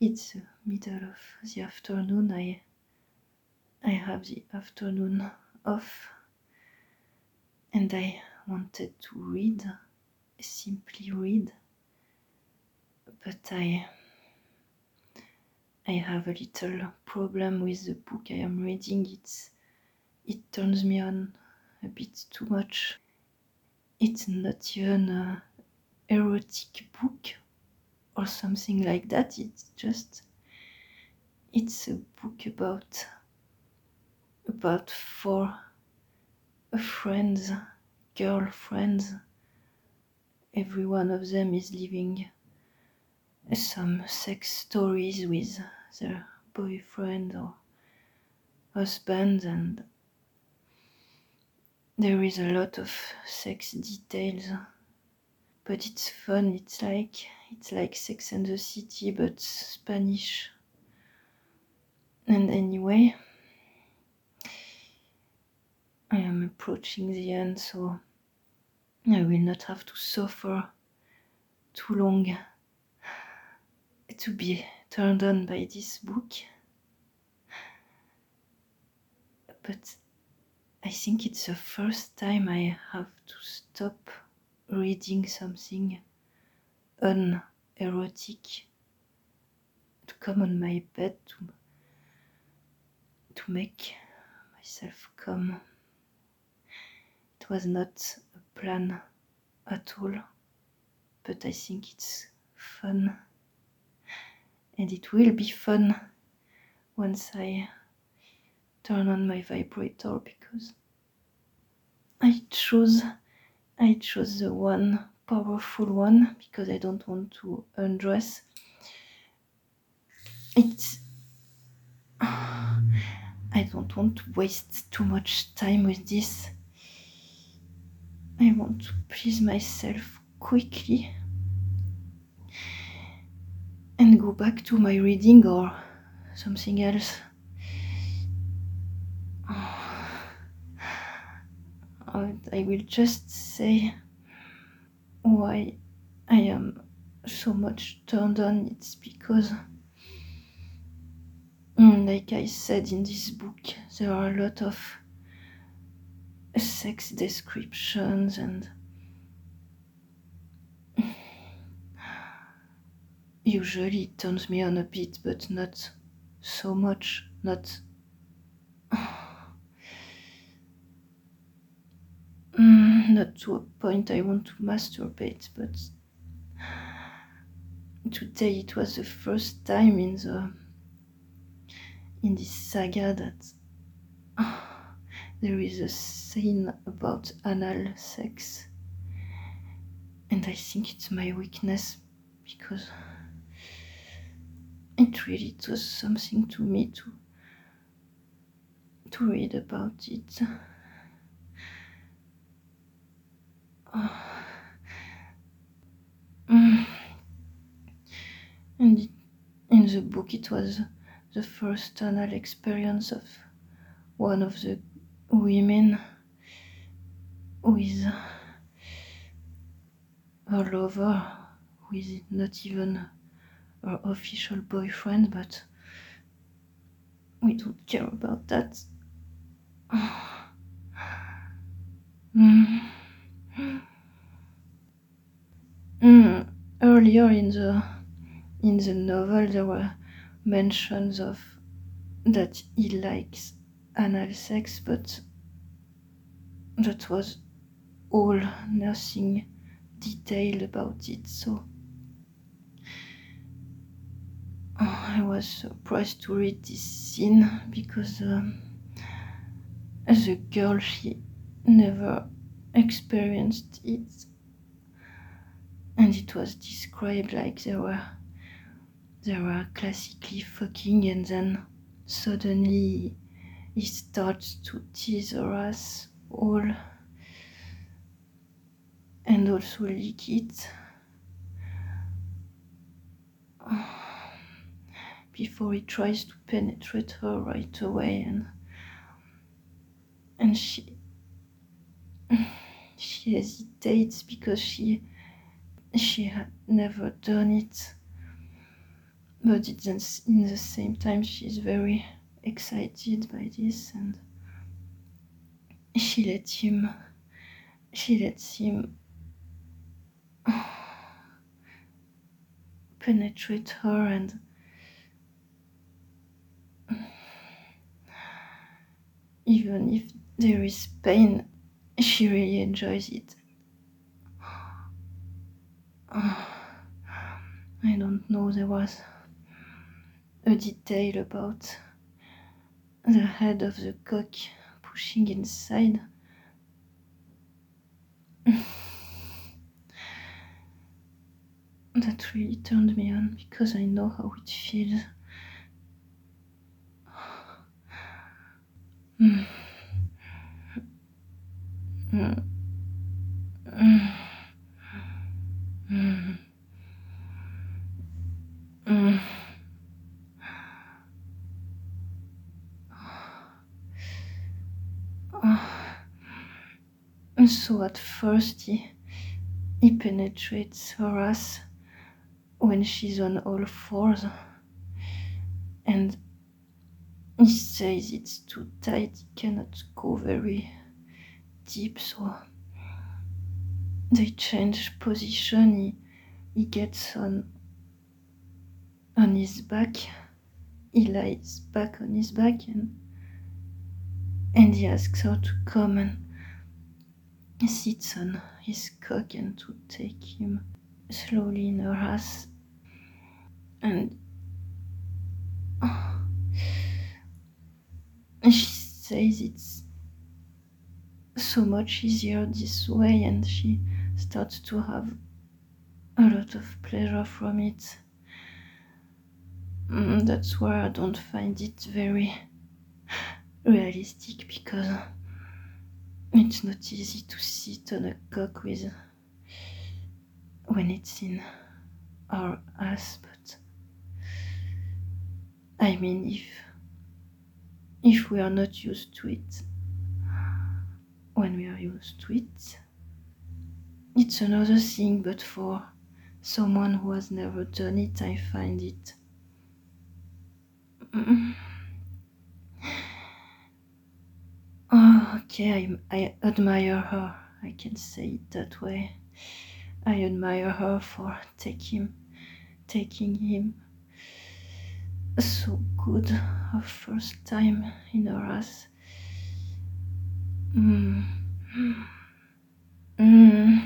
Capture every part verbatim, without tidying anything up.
It's the middle of the afternoon. I I have the afternoon off, and I wanted to read, simply read, but I I have a little problem with the book I am reading. It's it turns me on a bit too much. It's not even a erotic book or something like that. It's just it's a book about about four friends, girlfriends. Every one of them is living some sex stories with their boyfriend or husband, and there is a lot of sex details, but it's fun. It's like it's like Sex and the City but Spanish. And anyway, I am approaching the end, so I will not have to suffer too long to be turned on by this book. But I think it's the first time I have to stop reading something unerotic, to come on my bed to, to make myself come. It was not a plan at all, but I think it's fun, and it will be fun once I turn on my vibrator, because I chose I chose the one powerful one because I don't want to undress. It's I don't want to waste too much time with this. I want to please myself quickly and go back to my reading or something else. I will just say why I am so much turned on. It's because, like I said in this book, there are a lot of sex descriptions, and usually it turns me on a bit, but not so much. Not mm, not to a point I want to masturbate, but today it was the first time in the in this saga that there is a scene about anal sex, and I think it's my weakness, because it really does something to me to to read about it. Mm. And it, in the book it was the first anal experience of one of the women with her lover, who is not even her official boyfriend, but we don't care about that. mm. Mm. Earlier in the in the novel there were mentions of that he likes anal sex, but that was all, nothing detailed about it. So I was surprised to read this scene, because um, the girl, she never experienced it, and it was described like they were they were classically fucking, and then suddenly he starts to tease her ass all and also lick it before he tries to penetrate her right away, and and she she hesitates because she she had never done it. but it's in the same time she's very excited by this, and she lets him she lets him penetrate her, and even if there is pain, she really enjoys it. I don't know, there was a detail about the head of the cock pushing inside. That really turned me on, because I know how it feels. Mm. Mm. Mm. Mm. Mm. And so at first he, he penetrates her ass when she's on all fours, and he says it's too tight, he cannot go very deep, so they change position. He, he gets on on his back, he lies back on his back, and and he asks her to come and sits on his cock and to take him slowly in her ass. And she says it's so much easier this way, and she starts to have a lot of pleasure from it. Mm, that's where I don't find it very realistic, because it's not easy to sit on a cock with when it's in our ass. But I mean, if if we are not used to it, when we are used to it, it's another thing. But for someone who has never done it, I find it mm, oh, okay, I, I admire her, I can say it that way. I admire her for taking taking him so good her first time in her ass. Mm. Mm.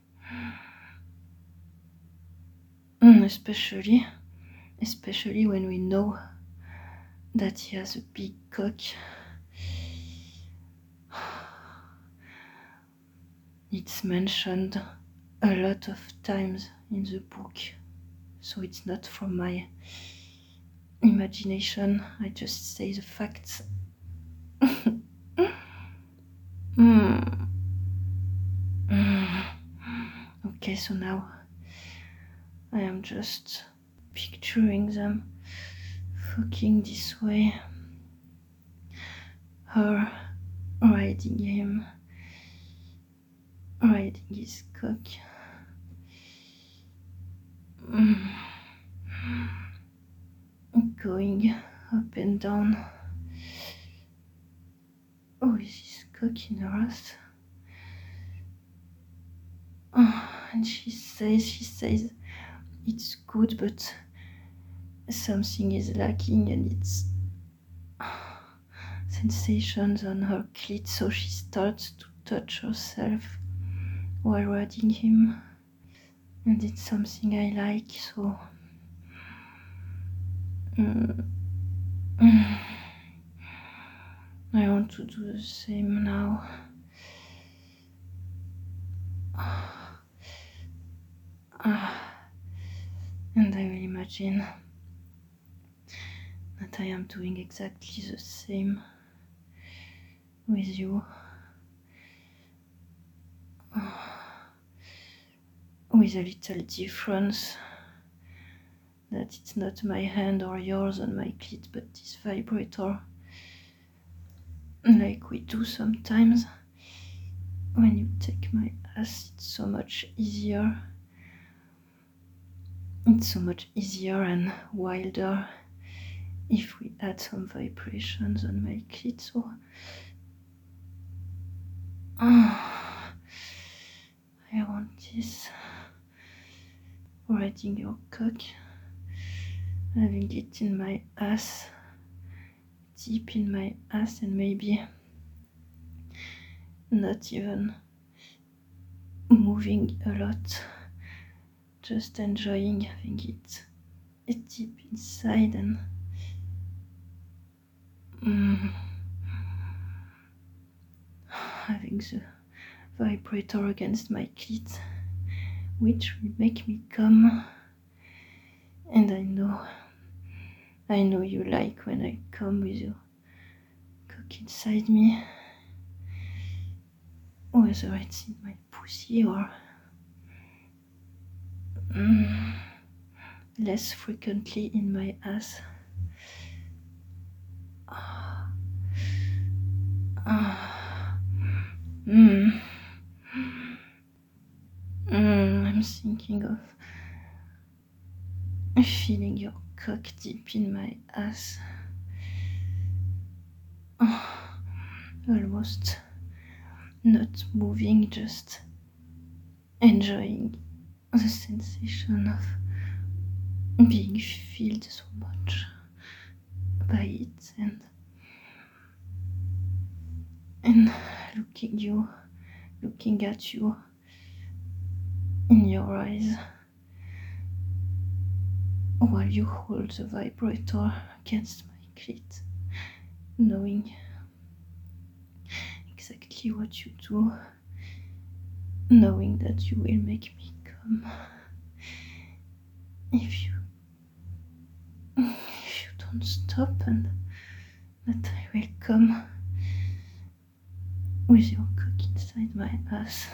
Mm, especially, especially when we know that he has a big cock. It's mentioned a lot of times in the book, so it's not from my imagination, I just say the facts. mm. Mm. Okay, so now I am just picturing them fucking this way, her riding him, riding his cock. Mm. Going up and down. Oh, is his cock in her ass? Oh, and she says, she says, it's good, but something is lacking, and it's sensations on her clit, so she starts to touch herself while riding him, and it's something I like, so mm. Mm. I want to do the same now. Ah. And I will imagine that I am doing exactly the same with you. With a little difference, that it's not my hand or yours on my clit, but this vibrator, like we do sometimes. When you take my ass, it's so much easier. It's so much easier and wilder if we add some vibrations on my clit. So oh, I want this. Riding your cock, having it in my ass, deep in my ass, and maybe not even moving a lot, just enjoying having it, it deep inside and mm, having the vibrator against my clit, which will make me come. And I know, I know you like when I come with your cock inside me, whether it's in my pussy or mm, less frequently in my ass. Ah. Ah. Mm. Mm. I'm thinking of feeling your cock deep in my ass. Oh, almost not moving, just enjoying the sensation of being filled so much by it and and looking you looking at you in your eyes while you hold the vibrator against my clit, knowing exactly what you do, knowing that you will make me come if you if you don't stop, and that I will come with your cock inside my ass.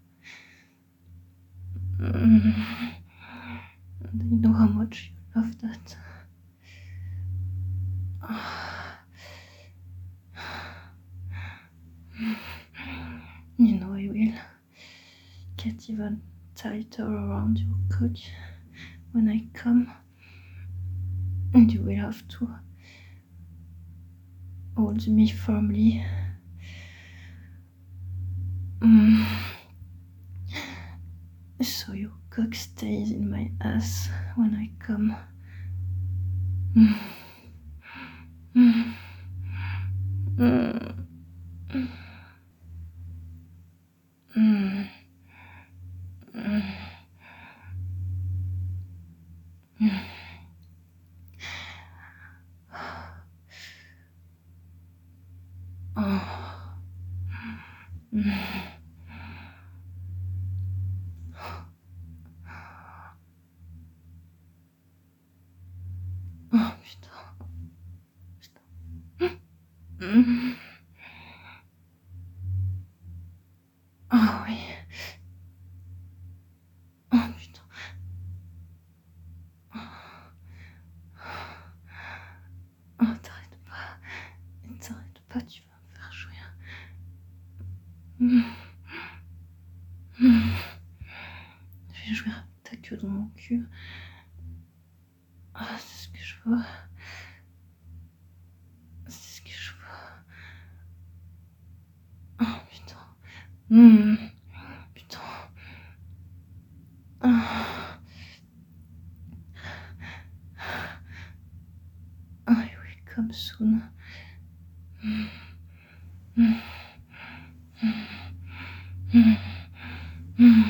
Mm. And I know how much you love that. You know I will get even tighter around your cock when I come, and you will have to hold me firmly. Mm. So your cock stays in my ass when I come. Mm. Mm. Mm. Mm. Mm. Mm. Oh. Mm. Oh putain. Putain. Mm. Ah oui. Oh putain. Oh, t'arrêtes pas. T'arrêtes pas, tu vas me faire jouir. Mm. Mm. Je vais jouer avec ta queue dans mon cul. Ah, c'est ce que je veux. C'est ce que je veux. Oh putain. Mm. Putain. Ah. I will come soon. Mm. Mm. Mm. Mm.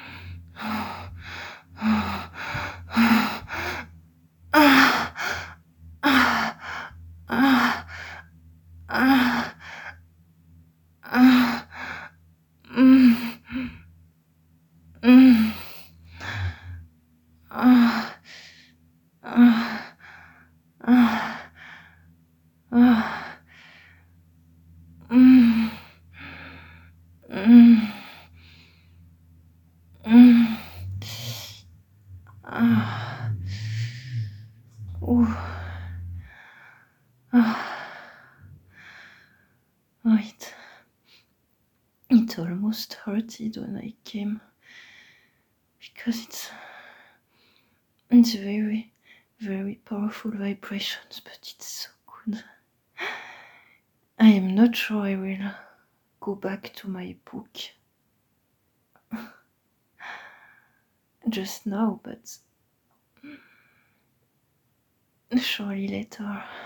Oh, it, it almost hurted when I came, because it's It's very, very powerful vibrations, but it's so good. I am not sure I will go back to my book just now, but surely later.